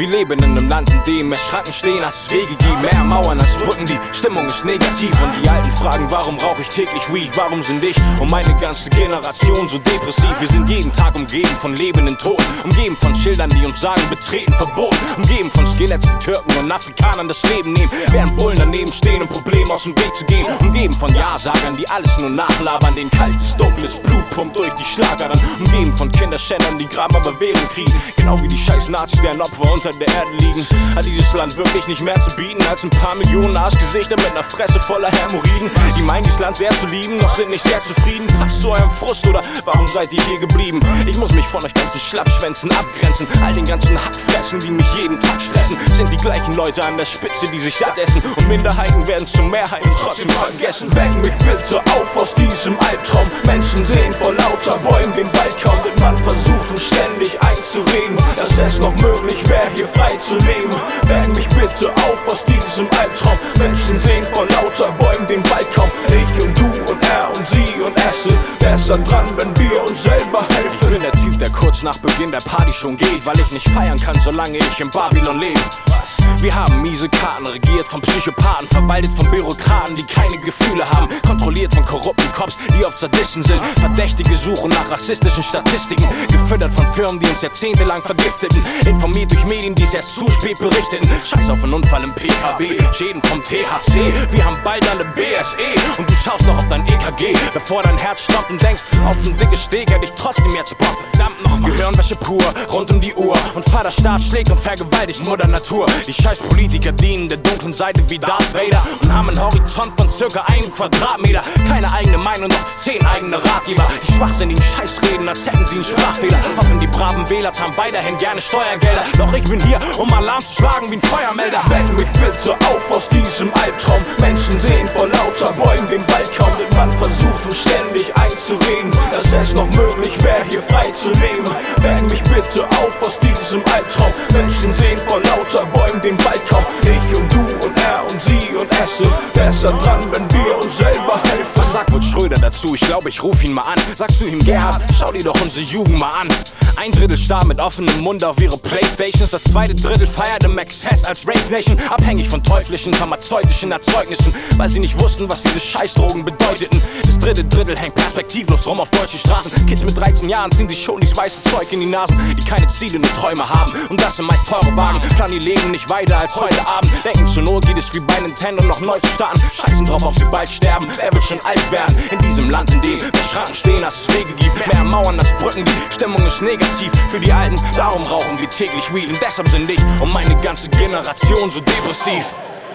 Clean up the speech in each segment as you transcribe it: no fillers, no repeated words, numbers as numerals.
Wir leben in einem Land, in dem mehr Schranken stehen, als es Wege gibt, mehr Mauern als Brücken, die Stimmung ist negativ. Und die Alten fragen, warum rauche ich täglich Weed? Warum sind ich und meine ganze Generation so depressiv? Wir sind jeden Tag umgeben von lebenden Toten, umgeben von Schildern, die uns sagen, betreten verboten, umgeben von Skeletts, die Türken und Afrikanern das Leben nehmen, während Bullen daneben stehen, um Probleme aus dem Weg zu gehen, umgeben von Ja-Sagern, die alles nur nachlabern, den kaltes, dunkles Blut pumpt durch die Schlagader, umgeben von Kinderschändern, die Graben aber Währung kriegen, genau wie die scheiß Nazis, deren Opfer unter der Erde liegen. Hat dieses Land wirklich nicht mehr zu bieten als ein paar Millionen Arschgesichter mit einer Fresse voller Hämorrhoiden? Die meinen dieses Land sehr zu lieben, doch sind nicht sehr zufrieden. Passt zu eurem Frust oder warum seid ihr hier geblieben? Ich muss mich von euch ganzen Schlappschwänzen abgrenzen, all den ganzen Hackfressen, die mich jeden Tag stressen, sind die gleichen Leute an der Spitze, die sich satt essen, und Minderheiten werden zur Mehrheit und trotzdem vergessen. Weck mich bitte auf aus diesem Albtraum. Menschen sehen vor lauter Bäumen den Wald kaum, denn man versucht uns ständig einzureden, dass es noch möglich wäre, hier frei zu leben. Weck mich bitte auf aus diesem Albtraum. Menschen sehen vor lauter Bäumen den Wald kaum. Ich und du und er und sie und es sind besser dran, wenn wir uns selber helfen. Ich bin der Typ, der kurz nach Beginn der Party schon geht, weil ich nicht feiern kann, solange ich in Babylon lebe. Wir haben miese Karten, regiert von Psychopathen, verwaltet von Bürokraten, die keine Gefühle haben, kontrolliert von korrupten Cops, die oft Sadisten sind. Verdächtige suchen nach rassistischen Statistiken, gefüttert von Firmen, die uns jahrzehntelang vergifteten, informiert durch Medien, die es erst zu spät berichteten. Scheiß auf einen Unfall im PKW, Schäden vom THC, wir haben bald alle BSE und du schaust noch auf dein EKG, bevor dein Herz stoppt und denkst, auf ein dickes Steak hätte ich trotzdem jetzt Bock. Verdammt nochmal, Gehirnwäsche pur, rund um die Uhr, und Vaterstaat schlägt und vergewaltigt Mutter Natur. Die scheiß Politiker dienen der dunklen Seite wie Darth Vader und haben einen Horizont von circa 1 Quadratmeter. Keine eigene Meinung, doch 10 eigene Ratgeber. Die schwachsinnigen Scheißreden, als hätten sie einen Sprachfehler. Hoffen die braven Wähler zahlen weiterhin gerne Steuergelder. Doch ich bin hier, um Alarm zu schlagen wie ein Feuermelder. Weck mich bitte auf aus diesem Albtraum. Menschen sehen vor lauter Bäumen den Wald kaum, denn man versucht uns ständig einzureden, dass es noch möglich wäre, hier frei zu leben. Weck mich bitte auf aus diesem Albtraum. Menschen sehen vor lauter Bäumen den Wald kaum. Ich und du und er und sie und es sind besser dran, wenn wir uns selber helfen. Was sagt wohl Schröder dazu? Ich glaube, ich ruf ihn mal an. Sagst du ihm, Gerhard, schau dir doch unsere Jugend mal an. Ein Drittel starr mit offenem Mund auf ihre Playstations. Das zweite Drittel feierte Max Hess als Rave Nation, abhängig von teuflischen, pharmazeutischen Erzeugnissen, weil sie nicht wussten, was diese Scheißdrogen bedeuteten. Das dritte Drittel hängt perspektivlos rum auf deutschen Straßen. Kids mit 13 Jahren ziehen sich schon dieses weiße Zeug in die Nasen, die keine Ziele, nur Träume haben, und das sind meist teure Wagen. Planen ihr Leben nicht weiter als heute Abend, denken zur Not geht es wie bei Nintendo noch neu zu starten. Scheißen drauf, ob sie bald sterben, wer wird schon alt werden? In diesem Land, in dem mehr Schranken stehen, als es Wege gibt, mehr Mauern als Brücken, die Stimmung ist negativ für die Alten, darum rauchen wir täglich Weed, und deshalb sind ich und meine ganze Generation so depressiv.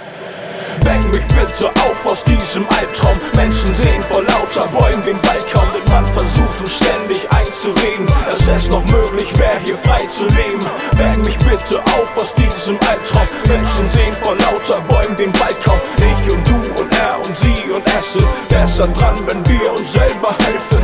Weck mich bitte auf aus diesem Albtraum. Menschen sehen vor lauter Bäumen den Wald kaum, denn man versucht uns ständig einzureden, dass es noch möglich wäre, hier frei zu leben. Weck mich bitte auf aus diesem Albtraum. Menschen sehen vor lauter Bäumen den Wald kaum. Ich und du und er und sie und es sind besser dran, wenn wir uns selber helfen.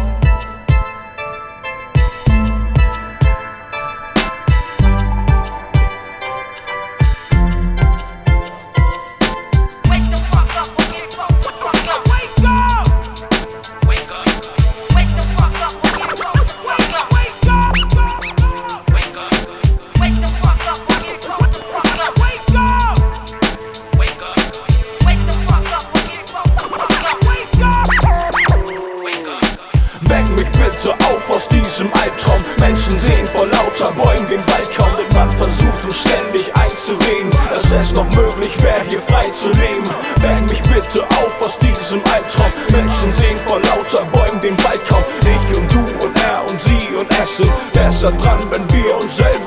Aus diesem Albtraum. Menschen sehen vor lauter Bäumen den Wald kaum, denn man versucht uns ständig einzureden, dass es noch möglich wäre, hier frei zu leben. Weck mich bitte auf aus diesem Albtraum. Menschen sehen vor lauter Bäumen den Wald kaum. Ich und du und er und sie und es sind besser dran, wenn wir uns selber